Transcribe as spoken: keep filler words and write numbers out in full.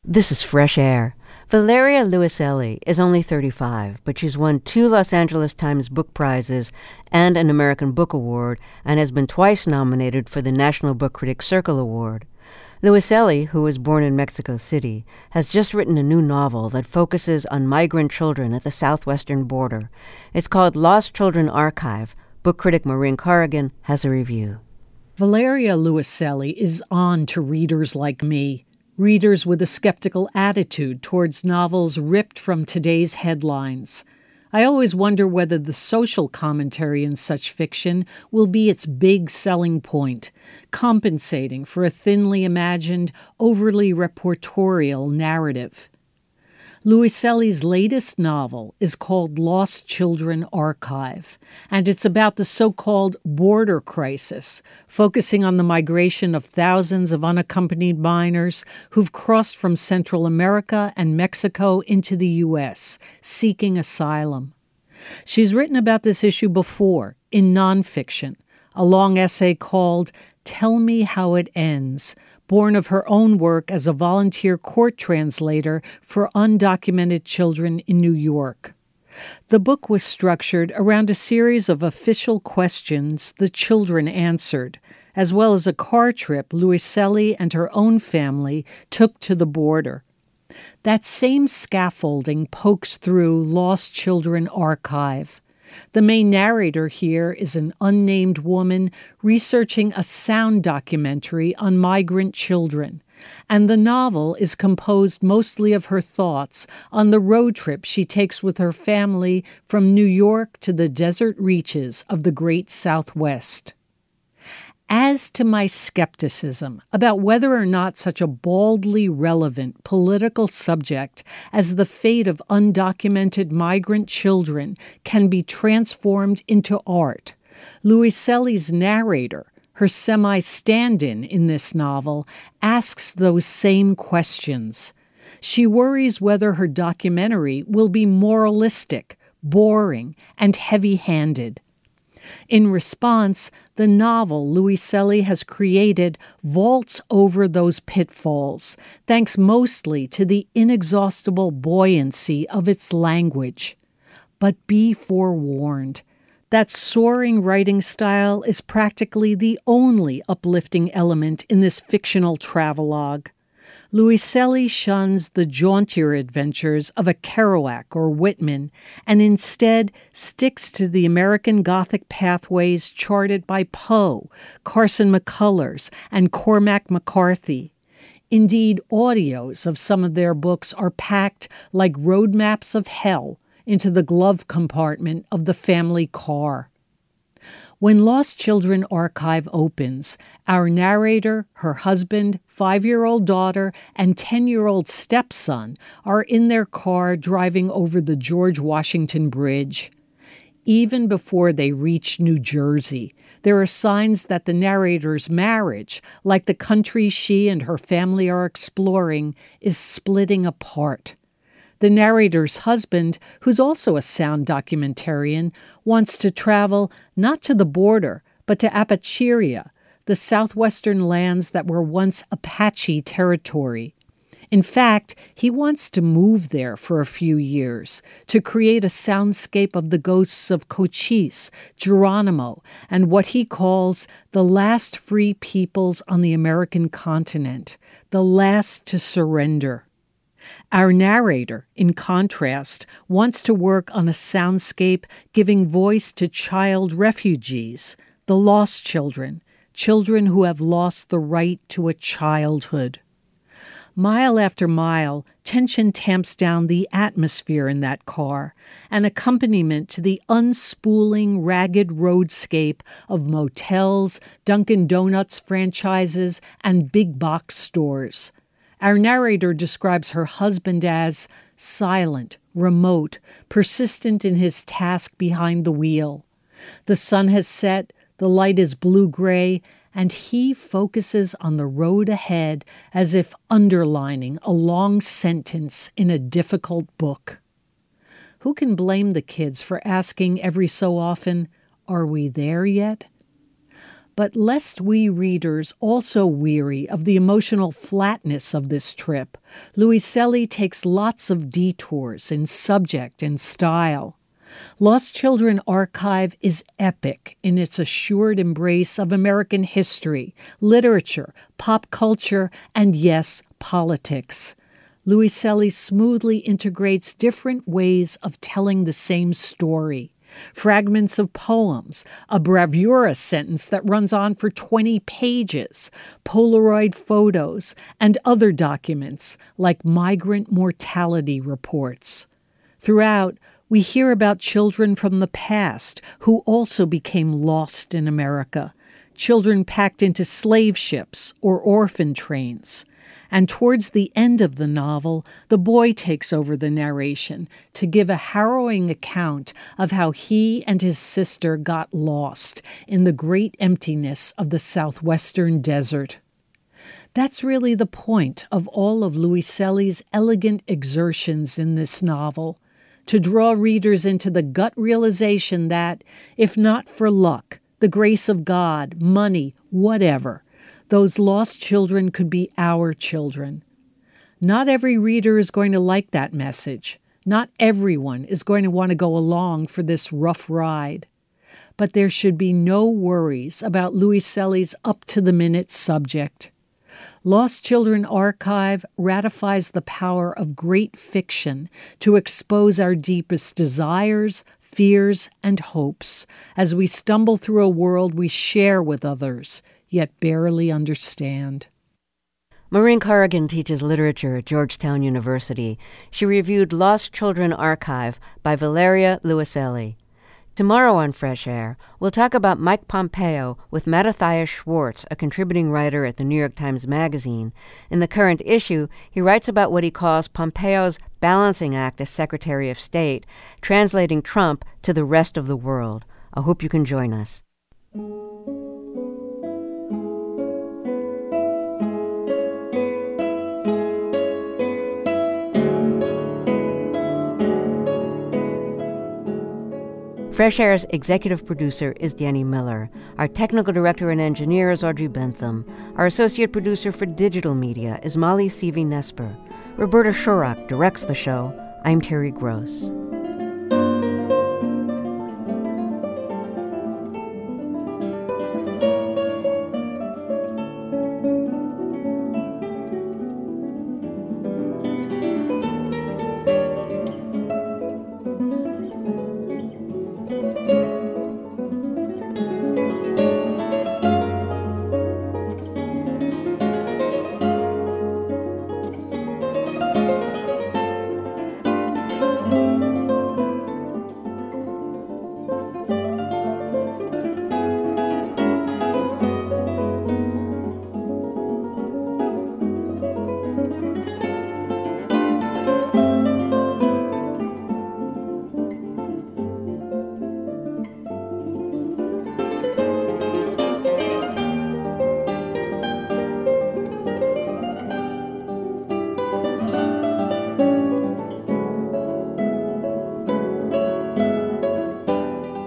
This is Fresh Air. Valeria Luiselli is only thirty-five, but she's won two Los Angeles Times Book Prizes and an American Book Award, and has been twice nominated for the National Book Critics Circle Award. Luiselli, who was born in Mexico City, has just written a new novel that focuses on migrant children at the southwestern border. It's called Lost Children Archive. Book critic Maureen Corrigan has a review. Valeria Luiselli is on to readers like me, readers with a skeptical attitude towards novels ripped from today's headlines. I always wonder whether the social commentary in such fiction will be its big selling point, compensating for a thinly imagined, overly reportorial narrative. Luiselli's latest novel is called Lost Children Archive, and it's about the so-called border crisis, focusing on the migration of thousands of unaccompanied minors who've crossed from Central America and Mexico into the U S, seeking asylum. She's written about this issue before, in nonfiction, a long essay called Tell Me How It Ends, born of her own work as a volunteer court translator for undocumented children in New York. The book was structured around a series of official questions the children answered, as well as a car trip Luiselli and her own family took to the border. That same scaffolding pokes through Lost Children Archive. The main narrator here is an unnamed woman researching a sound documentary on migrant children, and the novel is composed mostly of her thoughts on the road trip she takes with her family from New York to the desert reaches of the Great Southwest. As to my skepticism about whether or not such a baldly relevant political subject as the fate of undocumented migrant children can be transformed into art, Luiselli's narrator, her semi-stand-in in this novel, asks those same questions. She worries whether her documentary will be moralistic, boring, and heavy-handed. In response, the novel Luiselli has created vaults over those pitfalls, thanks mostly to the inexhaustible buoyancy of its language. But be forewarned. That soaring writing style is practically the only uplifting element in this fictional travelogue. Luiselli shuns the jauntier adventures of a Kerouac or Whitman, and instead sticks to the American Gothic pathways charted by Poe, Carson McCullers, and Cormac McCarthy. Indeed, audios of some of their books are packed like roadmaps of hell into the glove compartment of the family car. When Lost Children Archive opens, our narrator, her husband, five-year-old daughter, and ten-year-old stepson are in their car driving over the George Washington Bridge. Even before they reach New Jersey, there are signs that the narrator's marriage, like the country she and her family are exploring, is splitting apart. The narrator's husband, who's also a sound documentarian, wants to travel not to the border, but to Apacheria, the southwestern lands that were once Apache territory. In fact, he wants to move there for a few years to create a soundscape of the ghosts of Cochise, Geronimo, and what he calls the last free peoples on the American continent, the last to surrender. Our narrator, in contrast, wants to work on a soundscape giving voice to child refugees, the lost children, children who have lost the right to a childhood. Mile after mile, tension tamps down the atmosphere in that car, an accompaniment to the unspooling, ragged roadscape of motels, Dunkin' Donuts franchises, and big box stores. Our narrator describes her husband as silent, remote, persistent in his task behind the wheel. The sun has set, the light is blue-gray, and he focuses on the road ahead as if underlining a long sentence in a difficult book. Who can blame the kids for asking every so often, "Are we there yet?" But lest we readers also weary of the emotional flatness of this trip, Luiselli takes lots of detours in subject and style. Lost Children Archive is epic in its assured embrace of American history, literature, pop culture, and yes, politics. Luiselli smoothly integrates different ways of telling the same story. Fragments of poems, a bravura sentence that runs on for twenty pages, Polaroid photos, and other documents like migrant mortality reports. Throughout, we hear about children from the past who also became lost in America, children packed into slave ships or orphan trains. And towards the end of the novel, the boy takes over the narration to give a harrowing account of how he and his sister got lost in the great emptiness of the southwestern desert. That's really the point of all of Luiselli's elegant exertions in this novel, to draw readers into the gut realization that, if not for luck, the grace of God, money, whatever, those lost children could be our children. Not every reader is going to like that message. Not everyone is going to want to go along for this rough ride. But there should be no worries about Luiselli's up-to-the-minute subject. Lost Children Archive ratifies the power of great fiction to expose our deepest desires, fears, and hopes as we stumble through a world we share with others, yet barely understand. Maureen Corrigan teaches literature at Georgetown University. She reviewed Lost Children Archive by Valeria Luiselli. Tomorrow on Fresh Air, we'll talk about Mike Pompeo with Mattathias Schwartz, a contributing writer at the New York Times Magazine. In the current issue, he writes about what he calls Pompeo's balancing act as Secretary of State, translating Trump to the rest of the world. I hope you can join us. Fresh Air's executive producer is Danny Miller. Our technical director and engineer is Audrey Bentham. Our associate producer for digital media is Molly Seavey-Nesper. Roberta Shurock directs the show. I'm Terry Gross.